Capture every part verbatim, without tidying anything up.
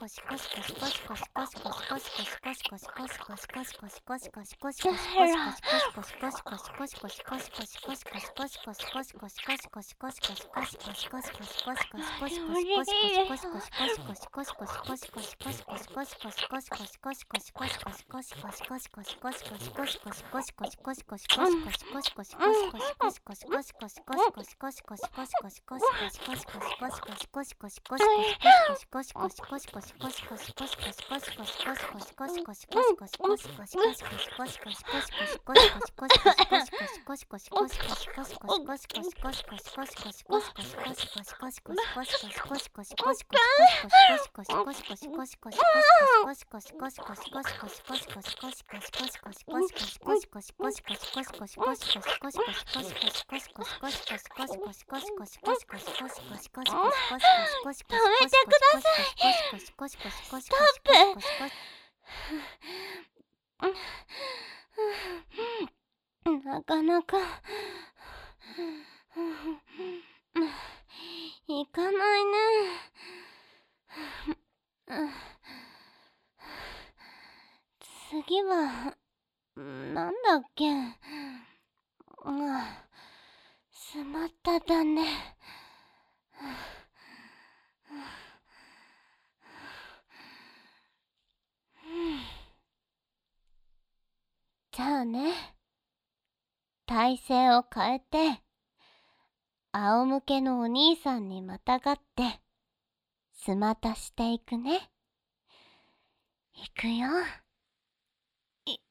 なかなかいかないね。次はなんだっけ。スマッタだね。じゃあね、体勢を変えて仰向けのお兄さんにまたがってスマタしていくね。いくよ。い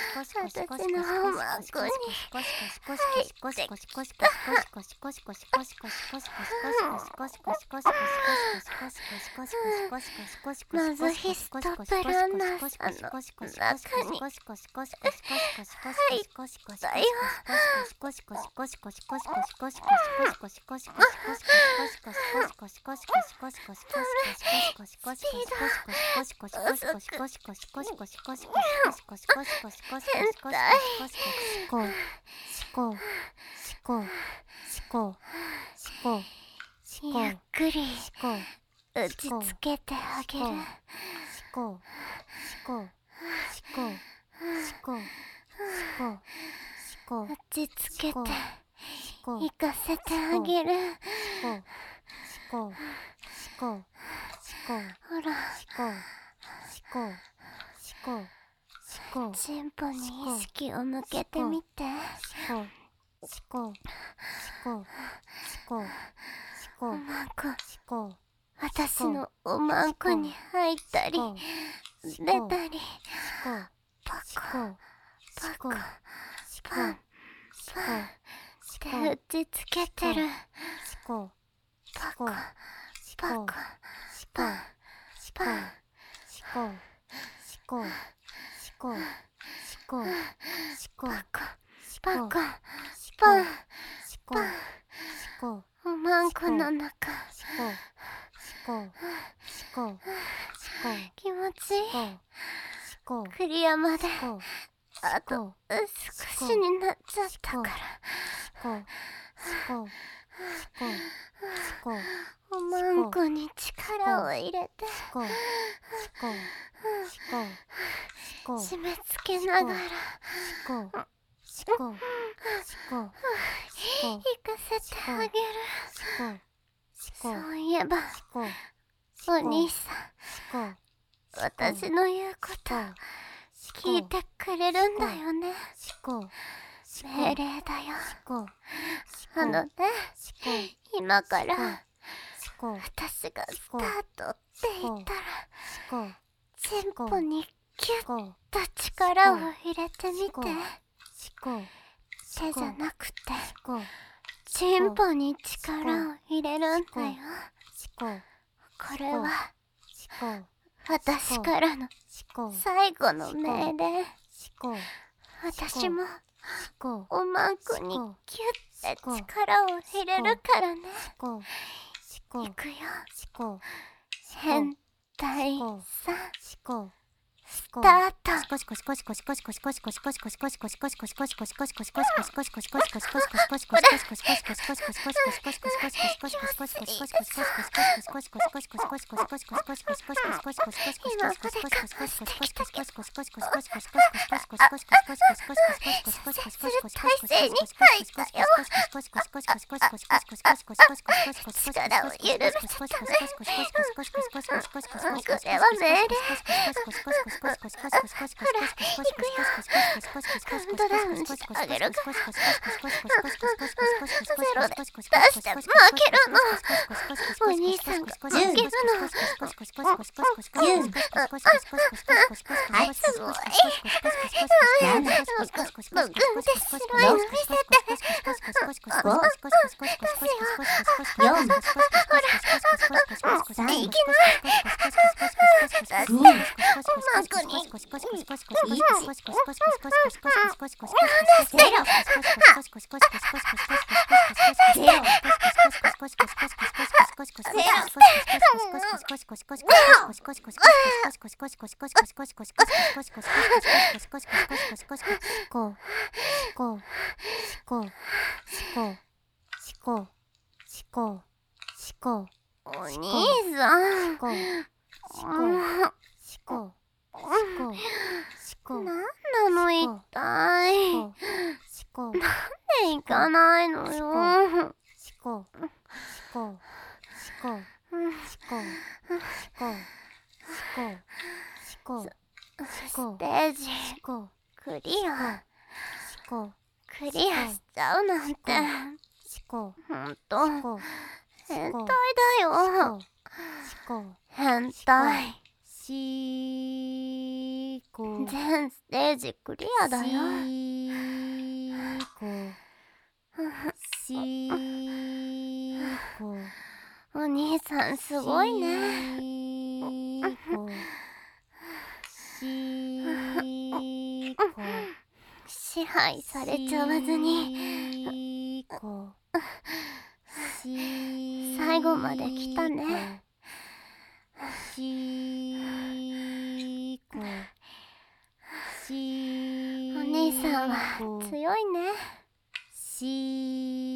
ゆっくり打ちつけてあげる。打ちつけて行かせてあげる。ほら、チンポに意識を向けてみて。おまんこ、私のおまんこに入ったり出たり、パコパコパンパンって打ちつけてる。パコパコパンパンパコパコパンパン。おまんこの中気持ちいい。クリアまであと少しになっちゃったから。おまんこに力を入れて締め付けながら行かせてあげる。そういえばお兄さん、私の言うこと聞いてくれるんだよね。命令だよ。あのね、今から私がスタートって言ったらチンポにキュッと力を入れてみて。手じゃなくてチンポに力を入れるんだよ。これは私からの最後の命令。私もおまんこにキュッて力を入れるからね。いくよ。変態さんスタート。あげるからゼロで出して負けるの。お兄さんが負けるの。はい、すごい。なんだ、ブンって白いの見せて。ご、出すよ。よん、ほら、いきな。に、おまんこに。いち、ゼロ。お兄さん、なんなの一体。なんで行かないのよ。ステージクリアクリアしちゃうなんてほんと変態だよ。変態。 し全ステージクリアだよ。お兄さんすごいね。支配されちゃわずに最後まで来たね。お兄さんは強いね。